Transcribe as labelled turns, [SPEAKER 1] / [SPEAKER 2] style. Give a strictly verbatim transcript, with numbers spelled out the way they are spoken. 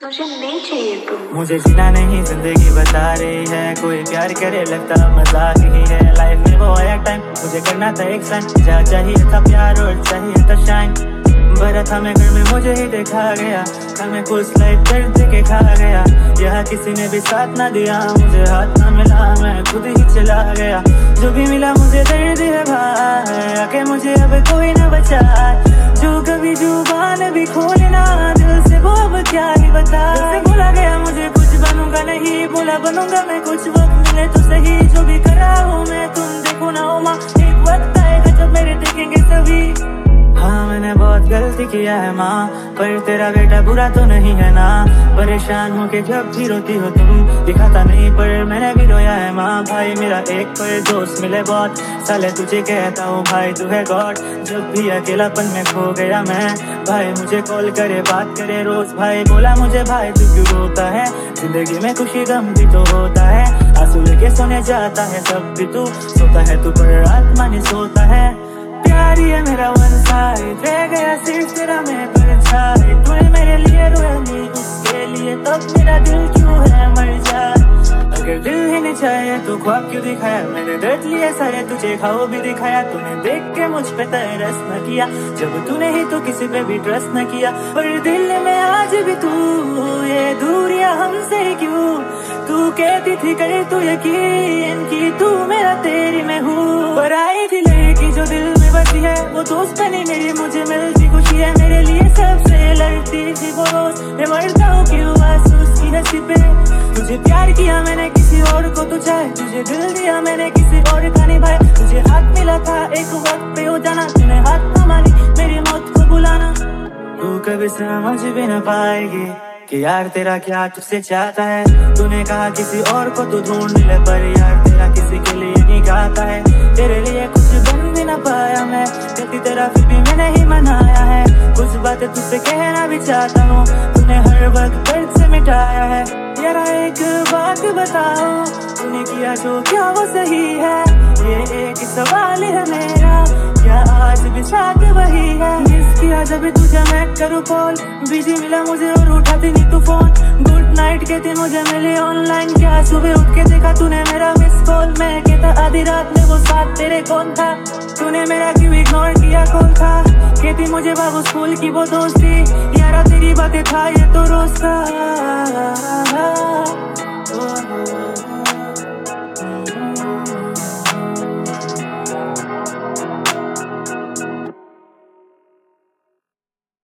[SPEAKER 1] मुझे नहीं चाहिए तुम।
[SPEAKER 2] मुझे जीना नहीं जिंदगी बता रही है, कोई प्यार करे लगता मजाक ही है। लाइफ में वो आया टाइम, मुझे करना था एक साइन, जहाँ चाहिए था प्यार और चाहिए था शाइन। भरा था मैं घर में मुझे ही देखा गया, हमें कुछ लाइफ दर्द के खा गया। यहाँ किसी ने भी साथ ना दिया, मुझे हाथ ना मिला, मैं खुद ही चला गया। जो भी मिला मुझे दर्द है भाई, आके मुझे अब कोई ना बचा। जो कभी जुबान भी खोलना दिल से वो अब क्या ही बता। बोला गया मुझे कुछ बनूंगा नहीं, बोला बनूंगा मैं कुछ, वक्त मिले तो सही। जो भी करा हूँ मैं तुम देखो ना हो माँ, एक वक्त आएगा जब मेरे देखेंगे सभी। हाँ मैंने बहुत गलती किया है माँ, पर तेरा बेटा बुरा तो नहीं है ना। परेशान हो के जब भी रोती हो तुम, दिखाता नहीं पर मैंने भी रोया है माँ। भाई मेरा एक पर दोस्त मिले बहुत, साले तुझे कहता हूँ भाई तू है गॉड। जब भी अकेलापन में खो गया मैं, भाई मुझे कॉल करे बात करे रोज। भाई बोला मुझे भाई तू क्यों रोता है, जिंदगी में खुशी गम भी तो होता है। आंसू लेके सोने जाता है सब भी तू, सोता है तू पर आत्मा नहीं सोता है। प्यार ही है मेरा वन साइड, रह गया सिर्फ तेरा मैं परछाई। तूने मेरे लिए रोया नहीं उसके लिए, तब मेरा दिल क्यों है मर जा। अगर दिल ही नहीं चाहिए तो ख्वाब क्यों दिखाया, मैंने दर्द लिए सारे तुझे खाओ भी दिखाया। तूने देख के मुझ पे तरस न किया, जब तूने ही तो किसी पे भी ट्रस्ट न किया। पर दिल में आज भी तू, ये दूरियां हमसे क्यों। तू कहती थी कर तू यकीन कि तू मेरा तेरी मैं हूँ। पर आई थी लड़की जो दिल में बसी है, वो दोस्त बनी मेरी, मुझे मिलती खुशी है। मेरे लिए सबसे लड़ती थी वो रोज, मैं मरता हूँ क्यों आंसू उसकी हंसी पे। तुझे प्यार किया मैंने किसी और को तो चाहे, तुझे दिल दिया मैंने किसी और का निभाया। तुझे हाथ मिला था एक वक्त पे हो जाना, तूने हाथ न मानी मेरी मौत को बुलाना। तू कभी समझ भी न पाएगी कि यार तेरा क्या तुझसे चाहता है। तूने कहा किसी और को तू ढूंढ ले, पर यार तेरा किसी के लिए नहीं गाता है। तेरे लिए कुछ बन भी न पाया मैं, गलती तेरा फिर भी मैंने ही मनाया है। कुछ बातें तुझसे कहना भी चाहता हूँ, तूने हर वक्त दर्द से मिटाया है। यार एक बात बताओ, तूने किया जो क्या वो सही है। ये एक सवाल है मेरा, क्या आज भी साथ वही है। मिस किया जब तुझे मैं करूँ कॉल, बिजी मिला मुझे और उठाती नहीं तू फोन। गुड नाइट कहती मुझे मिली ऑनलाइन, क्या सुबह उठ के देखा तूने मेरा मिस कॉल। मैं कहता आधी रात में वो साथ तेरे कौन था, तूने मेरा क्यों इग्नोर किया कौन था। कहती मुझे बाबू स्कूल की वो दोस्ती, यारा तेरी बातें था ये तो रोज का।